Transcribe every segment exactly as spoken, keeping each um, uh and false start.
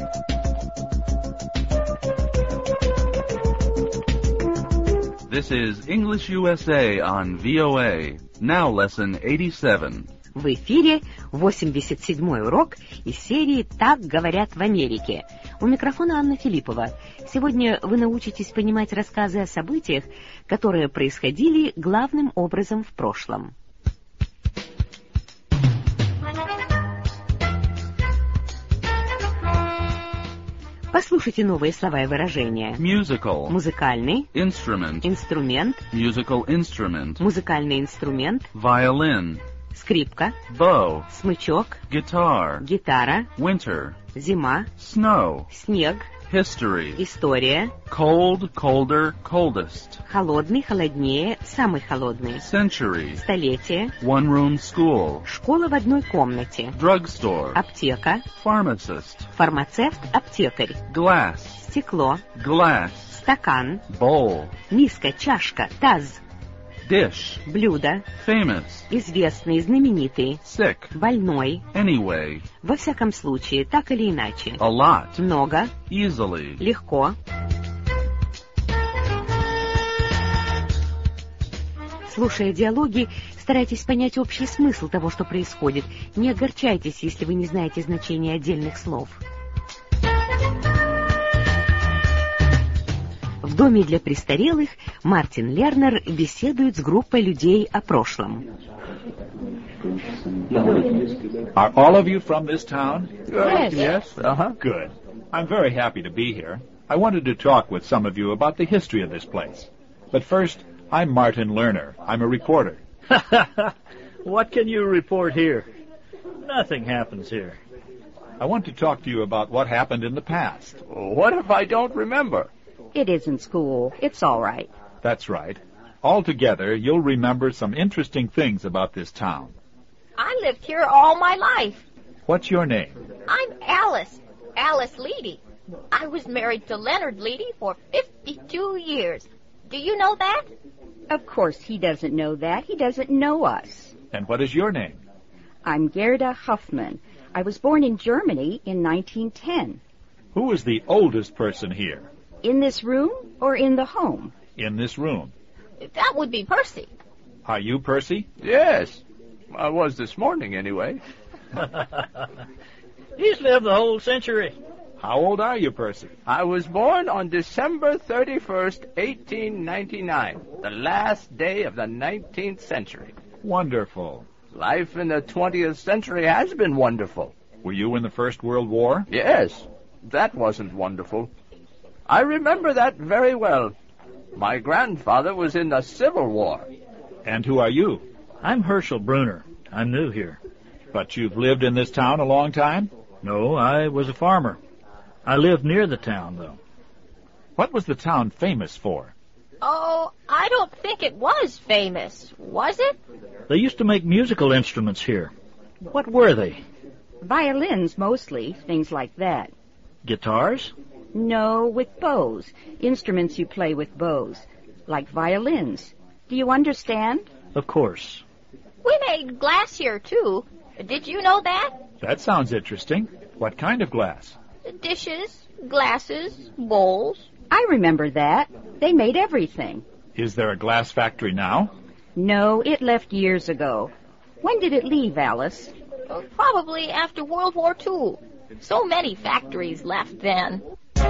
This is English U S A on V O A. Now lesson eighty-seven. В эфире восемьдесят седьмой урок из серии «Так говорят в Америке». У микрофона Анна Филиппова. Сегодня вы научитесь понимать рассказы о событиях, которые происходили главным образом в прошлом. Послушайте новые слова и выражения. Musical. Музыкальный. Instrument. Инструмент. Musical instrument. Музыкальный инструмент. Violin. Скрипка. Bow. Смычок. Guitar. Гитара. Winter. Зима. Snow. Снег. History. История. Cold, colder, coldest. Холодный, холоднее, самый холодный. Century. Столетие. One-room school. Школа в одной комнате. Drugstore. Аптека. Pharmacist. Фармацевт, аптекарь. Glass. Стекло. Glass. Стакан. Bowl. Миска, чашка, таз. Dish. Блюдо. Famous. Известный, знаменитый. Sick. Больной. Anyway. Во всяком случае, так или иначе. A lot. Много. Easily. Легко. Слушая диалоги, старайтесь понять общий смысл того, что происходит. Не огорчайтесь, если вы не знаете значения отдельных слов. В доме для престарелых Мартин Лернер беседует с группой людей о прошлом. Are all of you from this town? Yes. Yes? Uh-huh. Good. I'm very happy to be here. I wanted to talk with some of you about the history of this place. But first, I'm Martin Lerner. I'm a reporter. What can you report here? Nothing happens here. I want to talk to you about what happened in the past. What if I don't remember? It isn't school. It's all right. That's right. Altogether, you'll remember some interesting things about this town. I lived here all my life. What's your name? I'm Alice. Alice Leedy. I was married to Leonard Leedy for fifty-two years. Do you know that? Of course he doesn't know that. He doesn't know us. And what is your name? I'm Gerda Huffman. I was born in Germany in nineteen ten. Who is the oldest person here? In this room or in the home? In this room. That would be Percy. Are you Percy? Yes. I was this morning, anyway. He's lived the whole century. How old are you, Percy? I was born on December thirty-first, eighteen ninety-nine, the last day of the nineteenth century. Wonderful. Life in the twentieth century has been wonderful. Were you in the First World War? Yes. That wasn't wonderful. I remember that very well. My grandfather was in the Civil War. And who are you? I'm Herschel Bruner. I'm new here. But you've lived in this town a long time? No, I was a farmer. I lived near the town, though. What was the town famous for? Oh, I don't think it was famous, was it? They used to make musical instruments here. What were they? Violins, mostly. Things like that. Guitars? No, with bows. Instruments you play with bows. Like violins. Do you understand? Of course. We made glass here, too. Did you know that? That sounds interesting. What kind of glass? Dishes, glasses, bowls. I remember that. They made everything. Is there a glass factory now? No, it left years ago. When did it leave, Alice? Uh, probably after World War Two. So many factories left then.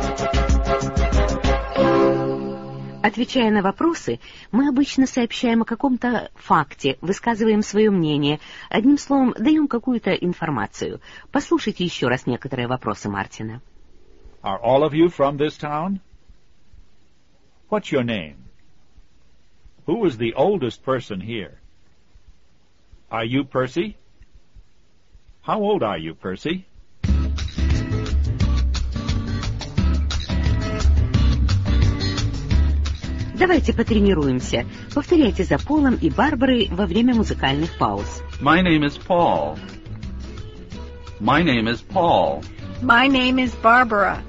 Отвечая на вопросы, мы обычно сообщаем о каком-то факте, высказываем свое мнение, одним словом, даем какую-то информацию. Послушайте еще раз некоторые вопросы Мартина. Are all of you from this town? What's your name? Who is the oldest person here? Are you Percy? How old are you, Percy? Давайте потренируемся. Повторяйте за Полом и Барбарой во время музыкальных пауз. My name is Paul. My name is Paul. My name is Barbara.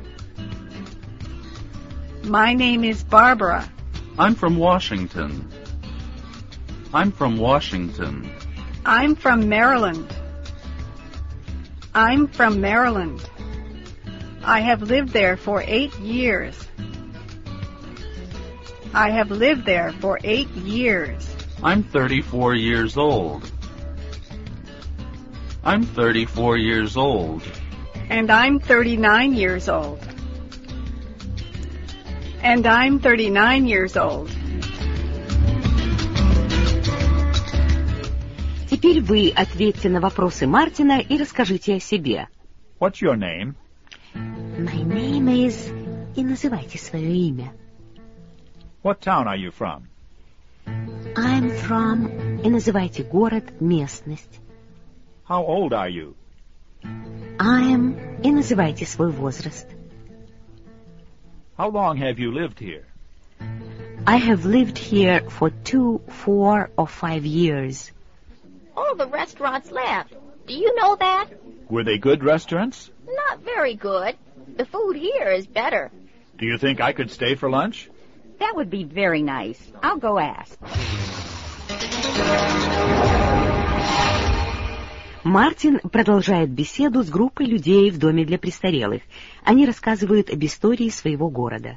My name is Barbara. I'm from Washington. I'm from Washington. I'm from Maryland. I'm from Maryland. I have lived there for eight years. I have lived there for eight years. I'm thirty-four years old. I'm thirty-four years old. And I'm thirty-nine years old. And I'm thirty-nine years old. Теперь вы ответьте на вопросы Мартина и расскажите о себе. What's your name? My name is... И называйте свое имя. What town are you from? I'm from... И называйте город, местность. How old are you? I'm... И называйте свой возраст. How long have you lived here? I have lived here for two, four, or five years. All the restaurants left. Do you know that? Were they good restaurants? Not very good. The food here is better. Do you think I could stay for lunch? That would be very nice. I'll go ask. Мартин продолжает беседу с группой людей в доме для престарелых. Они рассказывают об истории своего города.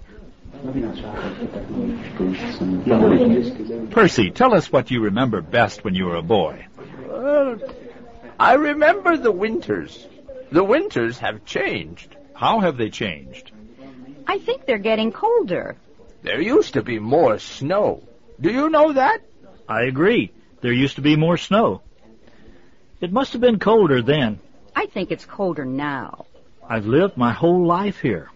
Percy, tell us what you remember best when you were a boy. Well, I remember the winters. The winters have changed. How have they changed? I think they're getting colder. There used to be more snow. Do you know that? I agree. There used to be more snow. It must have been colder then. I think it's colder now. I've lived my whole life here.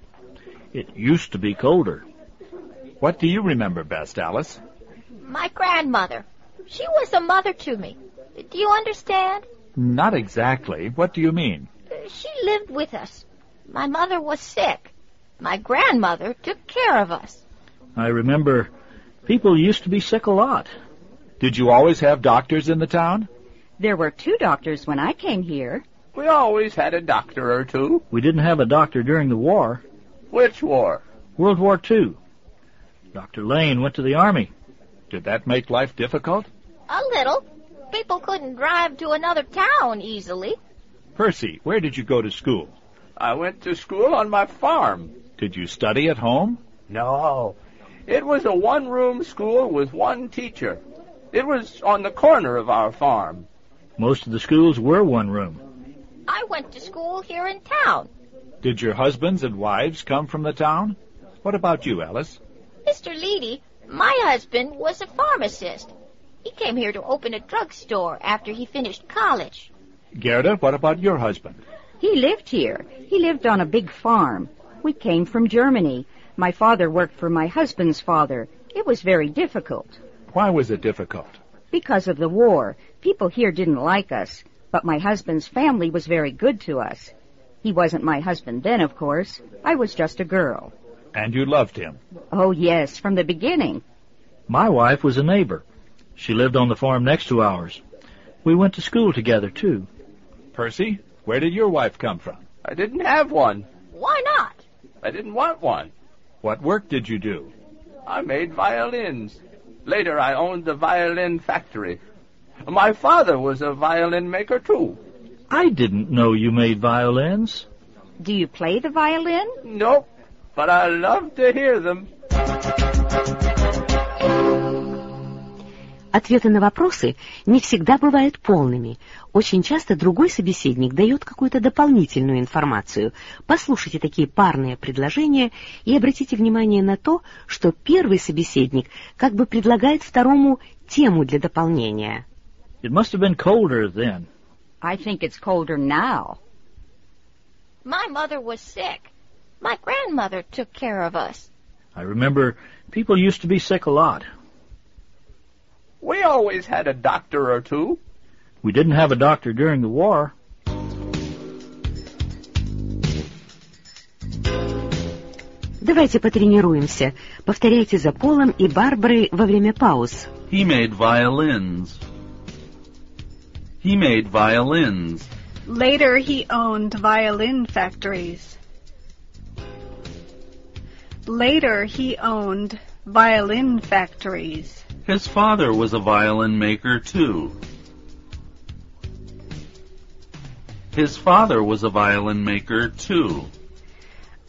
It used to be colder. What do you remember best, Alice? My grandmother. She was a mother to me. Do you understand? Not exactly. What do you mean? She lived with us. My mother was sick. My grandmother took care of us. I remember people used to be sick a lot. Did you always have doctors in the town? There were two doctors when I came here. We always had a doctor or two. We didn't have a doctor during the war. Which war? World War Two. Doctor Lane went to the Army. Did that make life difficult? A little. People couldn't drive to another town easily. Percy, where did you go to school? I went to school on my farm. Did you study at home? No. It was a one-room school with one teacher. It was on the corner of our farm. Most of the schools were one room. I went to school here in town. Did your husbands and wives come from the town? What about you, Alice? Mister Leedy, my husband was a pharmacist. He came here to open a drugstore after he finished college. Gerda, what about your husband? He lived here. He lived on a big farm. We came from Germany. My father worked for my husband's father. It was very difficult. Why was it difficult? Because of the war. People here didn't like us, but my husband's family was very good to us. He wasn't my husband then, of course. I was just a girl. And you loved him? Oh, yes, from the beginning. My wife was a neighbor. She lived on the farm next to ours. We went to school together, too. Percy, where did your wife come from? I didn't have one. Why not? I didn't want one. What work did you do? I made violins. Later, I owned the violin factory. My father was a violin maker, too. I didn't know you made violins. Do you play the violin? Nope, but I love to hear them. Ответы на вопросы не всегда бывают полными. Очень часто другой собеседник дает какую-то дополнительную информацию. Послушайте такие парные предложения и обратите внимание на то, что первый собеседник как бы предлагает второму тему для дополнения. It must have been colder then. I think it's colder now. My mother was sick. My grandmother took care of us. I remember people used to be sick a lot. We always had a doctor or two. We didn't have a doctor during the war. Давайте потренируемся. Повторяйте за Полом и Барбарой во время пауз. He made violins. He made violins. Later he owned violin factories. Later he owned violin factories. His father was a violin maker, too. His father was a violin maker, too.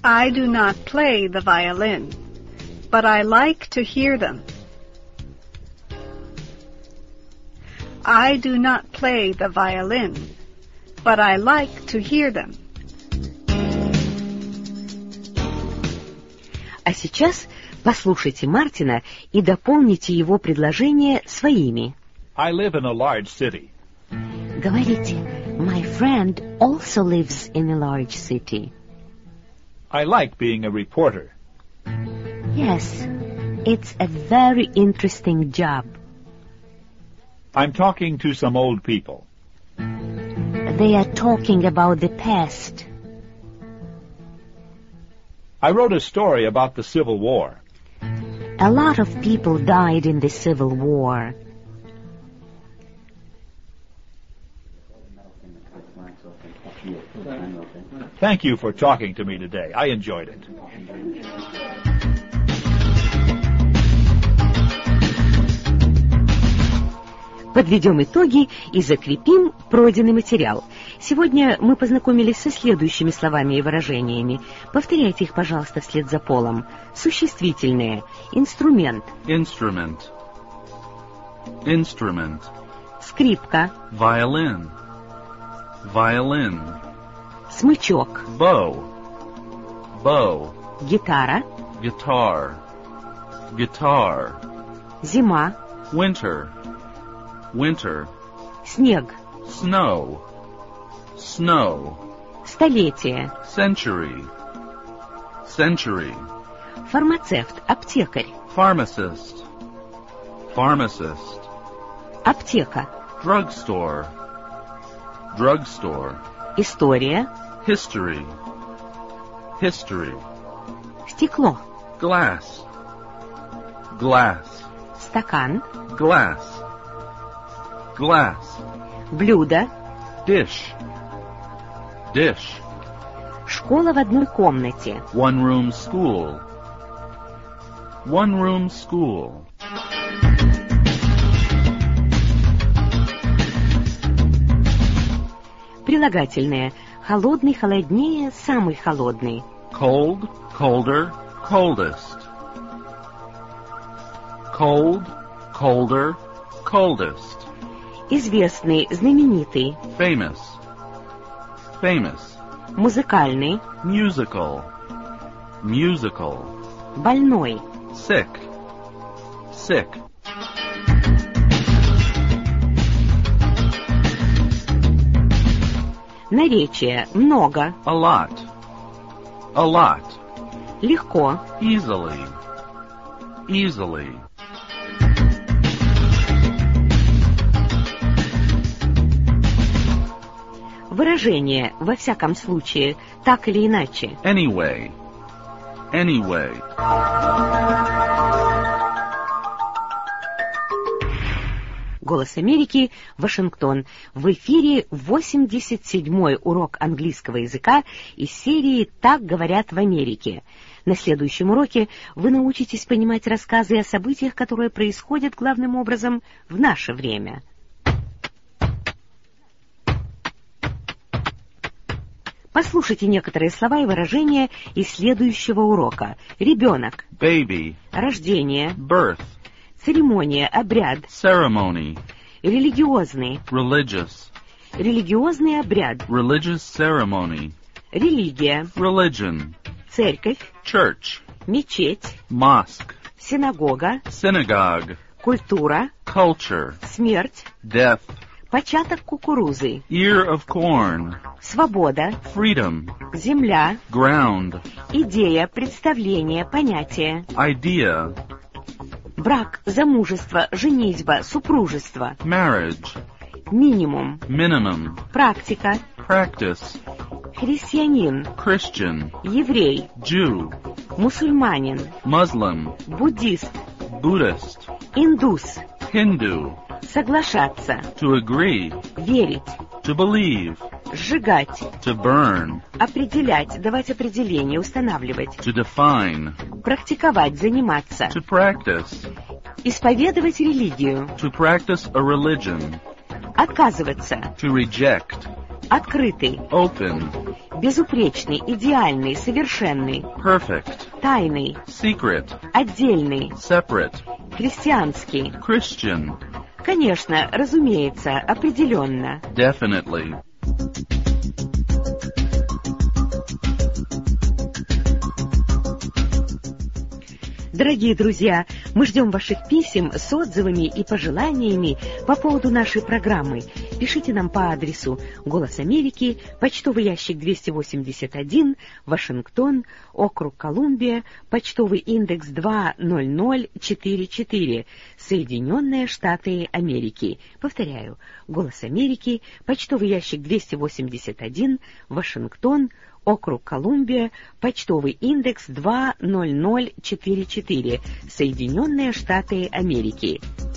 I do not play the violin, but I like to hear them. I do not play the violin, but I like to hear them. А сейчас послушайте Мартина и дополните его предложение своими. I live in a large city. Говорите, my friend also lives in a large city. I like being a reporter. Yes, it's a very interesting job. I'm talking to some old people. They are talking about the past. I wrote a story about the Civil War. A lot of people died in the Civil War. Thank you for talking to me today. I enjoyed it. Подведем итоги и закрепим пройденный материал. Сегодня мы познакомились со следующими словами и выражениями. Повторяйте их, пожалуйста, вслед за Полом. Существительные. Инструмент. Instrument. Instrument. Скрипка. Violin. Violin. Смычок. Bow. Bow. Гитара. Guitar. Guitar. Зима. Winter. Winter. Снег. Snow. Snow. Столетие. Century. Century. Фармацевт. Аптекарь. Pharmacist. Pharmacist. Аптека. Drugstore. Drugstore. История. History. History. Стекло. Glass. Glass. Стакан. Glass. Glass. Блюдо. Dish. Dish. Школа в одной комнате. One room school. One room school. Прилагательные. Холодный, холоднее, самый холодный. Cold, colder, coldest. Cold, colder, coldest. Известный, знаменитый. Famous. Famous. Музыкальный. Musical. Musical. Больной. Sick. Sick. Наречие. Много. A lot. A lot. Легко. Easily. Easily. Выражение. Во всяком случае. Так или иначе. Anyway. Anyway. Голос Америки, Вашингтон. В эфире восемьдесят седьмой урок английского языка из серии «Так говорят в Америке». На следующем уроке вы научитесь понимать рассказы о событиях, которые происходят главным образом в наше время. Послушайте некоторые слова и выражения из следующего урока. Ребенок. Baby. Рождение. Birth. Церемония, обряд. Ceremony. Религиозный. Religious. Религиозный обряд. Religious ceremony. Религия. Religion. Церковь. Church. Мечеть. Mosque. Синагога. Synagogue. Культура. Culture. Смерть. Death. Початок кукурузы. Ear of corn. Свобода. Freedom. Земля. Ground. Идея, представление, понятие. Idea. Брак, замужество, женитьба, супружество. Marriage. Минимум. Minimum. Практика. Practice. Христианин. Christian. Еврей. Jew. Мусульманин. Muslim. Буддист. Buddhist. Индус. Hindu. Соглашаться. To agree. Верить. To believe. Сжигать. To burn. Определять, давать определение, устанавливать. To define. Практиковать, заниматься. To practice. Исповедовать религию. To practice a religion. Отказываться. To reject. Открытый. Open. Безупречный, идеальный, совершенный. Perfect. Тайный. Secret. Отдельный. Separate. Христианский. Christian. Конечно, разумеется, определенно. Definitely. Дорогие друзья, мы ждем ваших писем с отзывами и пожеланиями по поводу нашей программы. Пишите нам по адресу «Голос Америки», почтовый ящик двести восемьдесят один, Вашингтон, округ Колумбия, почтовый индекс два ноль ноль четыре четыре, Соединенные Штаты Америки. Повторяю, «Голос Америки», почтовый ящик двести восемьдесят один, Вашингтон, округ Колумбия, почтовый индекс два ноль ноль четыре четыре, Соединенные Штаты Америки.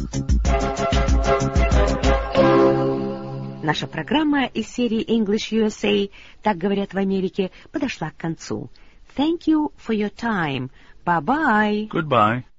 Наша программа из серии English ю эс эй «Так говорят в Америке» подошла к концу. Thank you for your time. Bye-bye. Goodbye.